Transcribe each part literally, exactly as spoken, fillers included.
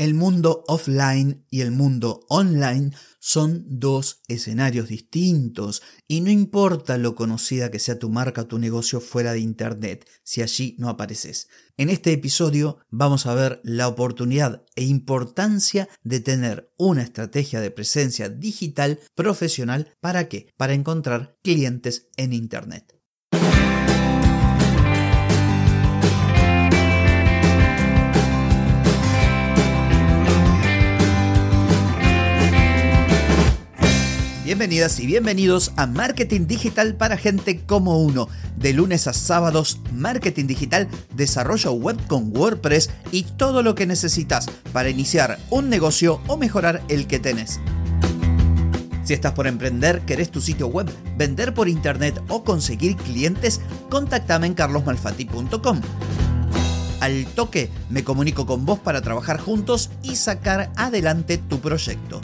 El mundo offline y el mundo online son dos escenarios distintos y no importa lo conocida que sea tu marca o tu negocio fuera de internet, si allí no apareces. En este episodio vamos a ver la oportunidad e importancia de tener una estrategia de presencia digital profesional. ¿Para qué? Para encontrar clientes en internet. Bienvenidas y bienvenidos a Marketing Digital para gente como uno. De lunes a sábados, marketing digital, desarrollo web con WordPress y todo lo que necesitas para iniciar un negocio o mejorar el que tenés. Si estás por emprender, querés tu sitio web, vender por internet o conseguir clientes, contactame en carlos malfatti punto com. Al toque me comunico con vos para trabajar juntos y sacar adelante tu proyecto.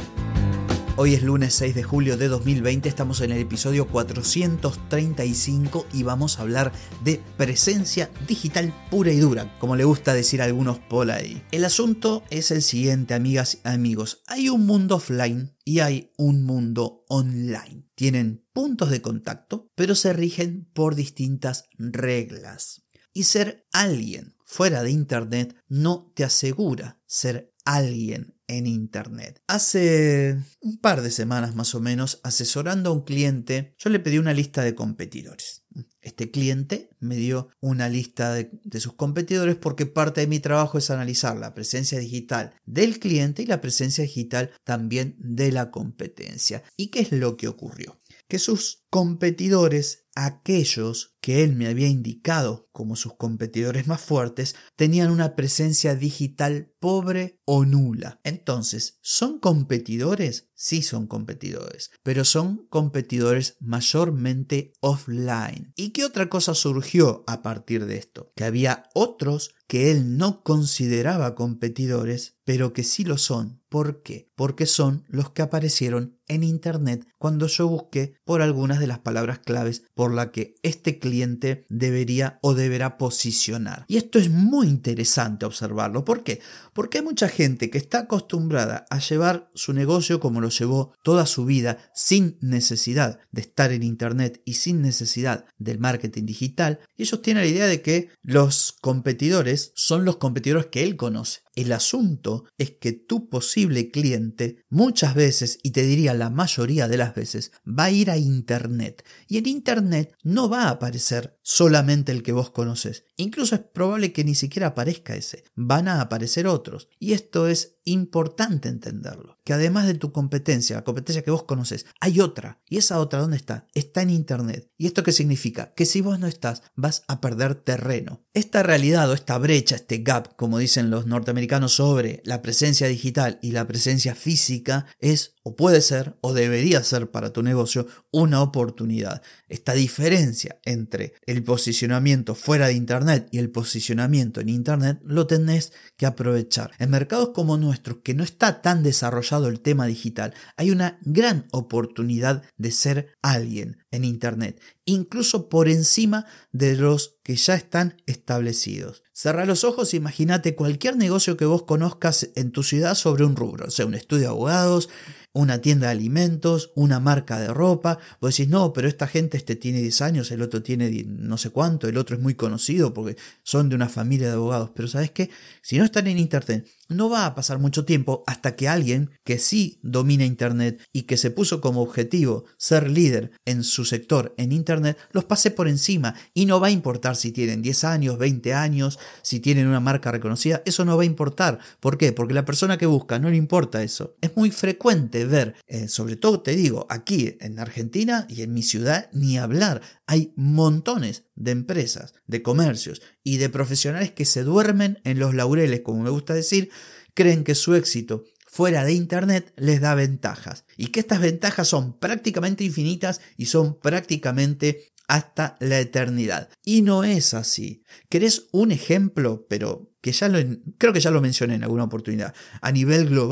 Hoy es lunes seis de julio de dos mil veinte, estamos en el episodio cuatrocientos treinta y cinco y vamos a hablar de presencia digital pura y dura, como le gusta decir a algunos por ahí. El asunto es el siguiente, amigas y amigos. Hay un mundo offline y hay un mundo online. Tienen puntos de contacto, pero se rigen por distintas reglas. Y ser alguien fuera de internet no te asegura ser alguien en internet. Hace un par de semanas más o menos, asesorando a un cliente, yo le pedí una lista de competidores. Este cliente me dio una lista de, de sus competidores porque parte de mi trabajo es analizar la presencia digital del cliente y la presencia digital también de la competencia. ¿Y qué es lo que ocurrió? Que sus competidores, aquellos que él me había indicado como sus competidores más fuertes, tenían una presencia digital pobre o nula. Entonces, ¿son competidores? Sí son competidores, pero son competidores mayormente offline. ¿Y qué otra cosa surgió a partir de esto? Que había otros que él no consideraba competidores, pero que sí lo son. ¿Por qué? Porque son los que aparecieron en internet cuando yo busqué por algunas de las palabras claves por la que este cliente debería o deberá posicionar. Y esto es muy interesante observarlo. ¿Por qué? Porque hay mucha gente que está acostumbrada a llevar su negocio como lo llevó toda su vida, sin necesidad de estar en internet y sin necesidad del marketing digital. Y ellos tienen la idea de que los competidores son los competidores que él conoce. El asunto es que tu posible cliente muchas veces, y te diría la mayoría de las veces, va a ir a internet. Y en internet no va a aparecer solamente el que vos conoces. Incluso es probable que ni siquiera aparezca ese. Van a aparecer otros. Y esto es importante entenderlo. Que además de tu competencia, la competencia que vos conoces, hay otra. ¿Y esa otra dónde está? Está en internet. ¿Y esto qué significa? Que si vos no estás, vas a perder terreno. Esta realidad o esta brecha, este gap, como dicen los norteamericanos, sobre la presencia digital y la presencia física es o puede ser o debería ser para tu negocio una oportunidad. Esta diferencia entre el posicionamiento fuera de internet y el posicionamiento en internet lo tenés que aprovechar. En mercados como nuestros, que no está tan desarrollado el tema digital, hay una gran oportunidad de ser alguien en internet, incluso por encima de los que ya están establecidos. Cerrá los ojos e imagínate cualquier negocio que vos conozcas en tu ciudad sobre un rubro, o sea, un estudio de abogados, una tienda de alimentos, una marca de ropa. Vos decís, no, pero esta gente este tiene diez años, el otro tiene no sé cuánto, el otro es muy conocido porque son de una familia de abogados. Pero ¿sabes qué? Si no están en internet, no va a pasar mucho tiempo hasta que alguien que sí domina internet y que se puso como objetivo ser líder en su sector en internet, los pase por encima. Y no va a importar si tienen diez años, veinte años, si tienen una marca reconocida, eso no va a importar. ¿Por qué? Porque la persona que busca no le importa eso. Es muy frecuente ver, eh, sobre todo te digo, aquí en Argentina y en mi ciudad, ni hablar. Hay montones de empresas, de comercios y de profesionales que se duermen en los laureles, como me gusta decir, creen que su éxito fuera de internet les da ventajas y que estas ventajas son prácticamente infinitas y son prácticamente hasta la eternidad. Y no es así. ¿Querés un ejemplo? Pero que ya lo, creo que ya lo mencioné en alguna oportunidad. A nivel global,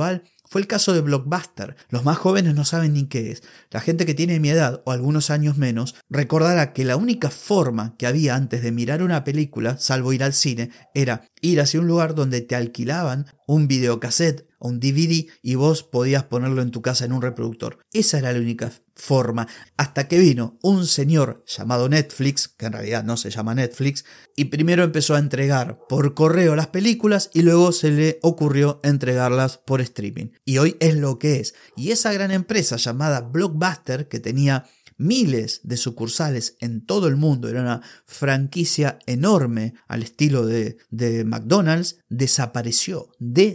Fue el caso de Blockbuster. Los más jóvenes no saben ni qué es. La gente que tiene mi edad o algunos años menos recordará que la única forma que había antes de mirar una película, salvo ir al cine, era ir hacia un lugar donde te alquilaban un videocassette o un D V D y vos podías ponerlo en tu casa en un reproductor. Esa era la única forma, hasta que vino un señor llamado Netflix, que en realidad no se llama Netflix, y primero empezó a entregar por correo las películas y luego se le ocurrió entregarlas por streaming. Y hoy es lo que es. Y esa gran empresa llamada Blockbuster, que tenía miles de sucursales en todo el mundo, era una franquicia enorme al estilo de, de McDonald's, desapareció,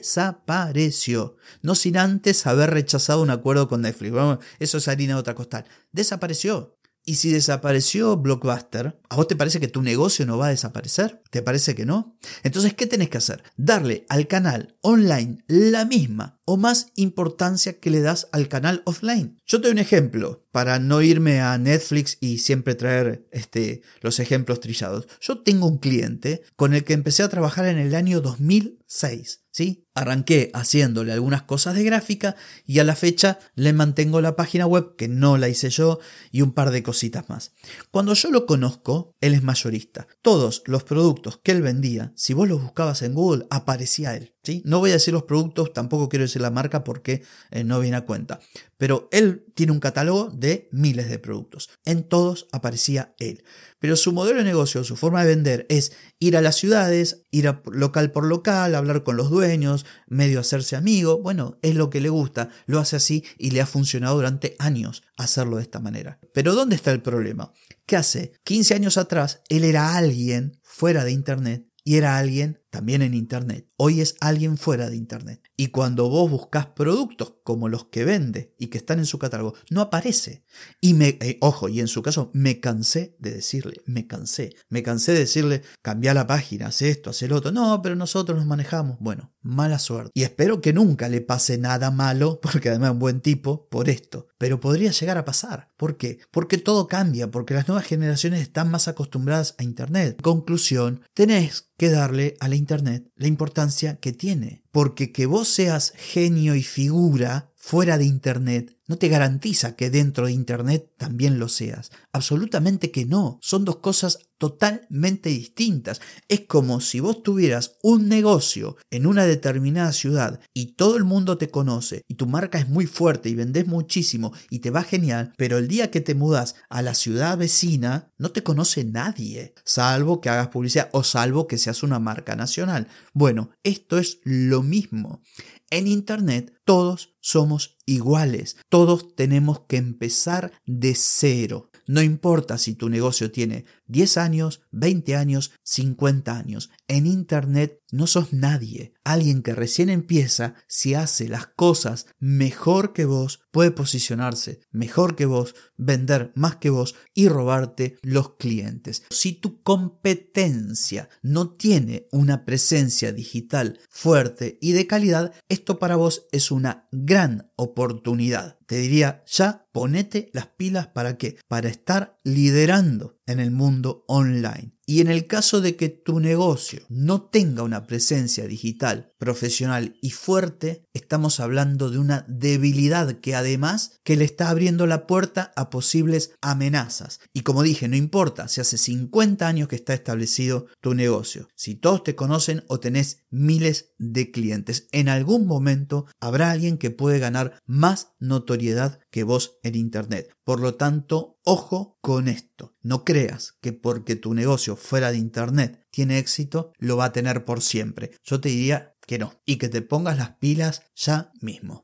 desapareció, no sin antes haber rechazado un acuerdo con Netflix. Bueno, eso es harina de otra costal, desapareció. Y si desapareció Blockbuster, ¿a vos te parece que tu negocio no va a desaparecer? ¿Te parece que no? Entonces, ¿qué tenés que hacer? Darle al canal online la misma o más importancia que le das al canal offline. Yo te doy un ejemplo para no irme a Netflix y siempre traer este, los ejemplos trillados. Yo tengo un cliente con el que empecé a trabajar en el año dos mil seis. ¿Sí? Arranqué haciéndole algunas cosas de gráfica y a la fecha le mantengo la página web, que no la hice yo, y un par de cositas más. Cuando yo lo conozco, él es mayorista. Todos los productos que él vendía, si vos los buscabas en Google, aparecía él. ¿Sí? No voy a decir los productos, tampoco quiero decir la marca porque eh, no viene a cuenta. Pero él tiene un catálogo de miles de productos. En todos aparecía él. Pero su modelo de negocio, su forma de vender es ir a las ciudades, ir a local por local, hablar con los dueños, medio hacerse amigo. Bueno, es lo que le gusta, lo hace así y le ha funcionado durante años hacerlo de esta manera. Pero ¿dónde está el problema? Que hace quince años atrás él era alguien fuera de internet y era alguien también en internet. Hoy es alguien fuera de internet. Y cuando vos buscas productos como los que vende y que están en su catálogo, no aparece. Y me, eh, ojo, y en su caso me cansé de decirle, me cansé. Me cansé de decirle, cambia la página, haz esto, haz el otro. No, pero nosotros nos manejamos. Bueno, mala suerte. Y espero que nunca le pase nada malo, porque además es un buen tipo, por esto. Pero podría llegar a pasar. ¿Por qué? Porque todo cambia, porque las nuevas generaciones están más acostumbradas a internet. En conclusión, tenés que darle a la internet la importancia que tiene. Porque que vos seas genio y figura fuera de internet no te garantiza que dentro de internet también lo seas. Absolutamente que no. Son dos cosas totalmente distintas. Es como si vos tuvieras un negocio en una determinada ciudad y todo el mundo te conoce y tu marca es muy fuerte y vendés muchísimo y te va genial, pero el día que te mudas a la ciudad vecina no te conoce nadie, salvo que hagas publicidad o salvo que seas una marca nacional. Bueno, esto es lo mismo. En internet todos somos iguales, todos tenemos que empezar de cero. No importa si tu negocio tiene diez años, veinte años, cincuenta años. En internet no sos nadie. Alguien que recién empieza, si hace las cosas mejor que vos, puede posicionarse mejor que vos, vender más que vos y robarte los clientes. Si tu competencia no tiene una presencia digital fuerte y de calidad, esto para vos es una gran oportunidad. Te diría, ya ponete las pilas ¿para qué? Para estar liderando en el mundo online. Y en el caso de que tu negocio no tenga una presencia digital, profesional y fuerte, estamos hablando de una debilidad que además que le está abriendo la puerta a posibles amenazas. Y como dije, no importa si hace cincuenta años que está establecido tu negocio, si todos te conocen o tenés miles de clientes, en algún momento habrá alguien que puede ganar más notoriedad que vos en internet. Por lo tanto, ojo con esto. No creas que porque tu negocio fuera de internet tiene éxito, lo va a tener por siempre. Yo te diría que no. Y que te pongas las pilas ya mismo.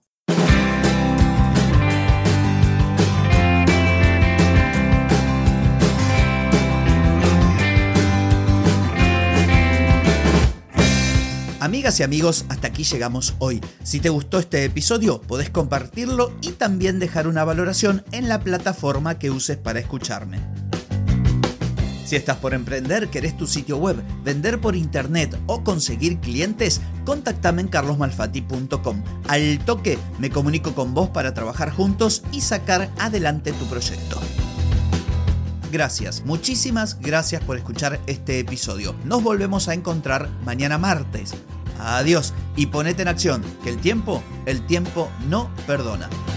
Amigas y amigos, hasta aquí llegamos hoy. Si te gustó este episodio, podés compartirlo y también dejar una valoración en la plataforma que uses para escucharme. Si estás por emprender, querés tu sitio web, vender por internet o conseguir clientes, contactame en carlos malfatti punto com. Al toque me comunico con vos para trabajar juntos y sacar adelante tu proyecto. Gracias, muchísimas gracias por escuchar este episodio. Nos volvemos a encontrar mañana martes. Adiós y ponete en acción, que el tiempo, el tiempo no perdona.